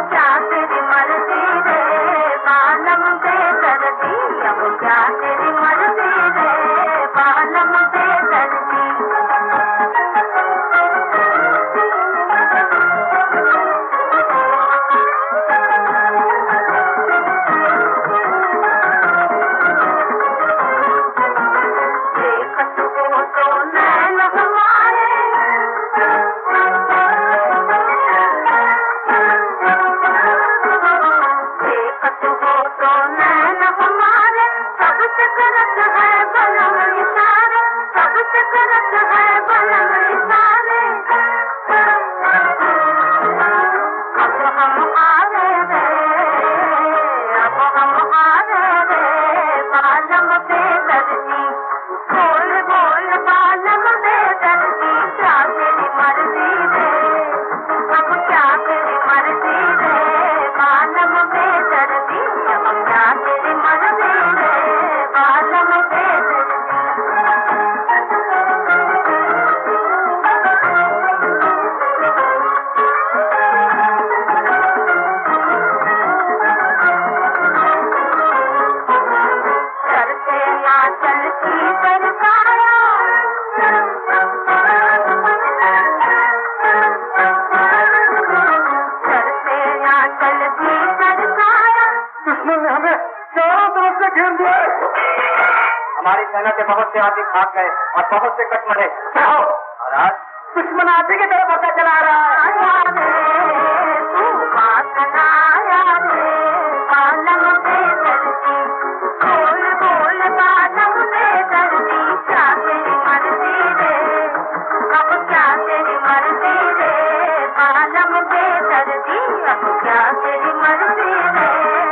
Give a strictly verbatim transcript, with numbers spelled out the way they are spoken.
क्या तेरी मर्जी रे बालम बेदर्दी, अब क्या तेरी मर्जी रे बालम बेदर्दी। देखत हो तो नैन हमारे, देखत हो तो नैन हमारे, सबसे करत है बलम इशारे, सबसे करत है बलम इशारे। अब हम हारे रे, अब हम हारे रे बालम बेदर्दी, बोल बोल बालम बेदर्दी, क्या तेरी मर्जी रे, अब क्या तेरी मर्जी रे बालम बेदर्दी, अब क्या तेरी मर्जी रे बालम बेदर्दी। करते नाचल की सरकारा, करते नाचल की सरकारा। दुश्मन ने हमें चारों तरफ से घेर दिया है। हमारी सेना के बहुत से आदमी भाग गए और बहुत से कट मरे। महाराज, दुश्मन आते की तरफ पता चला रहा है। आया रे तू बात ना आया रे बालम बेदर्दी, बोल बोल बालम बेदर्दी, क्या तेरी मर्जी रे, अब क्या तेरी मर्जी रे बालम बेदर्दी, अब क्या तेरी मर्जी रे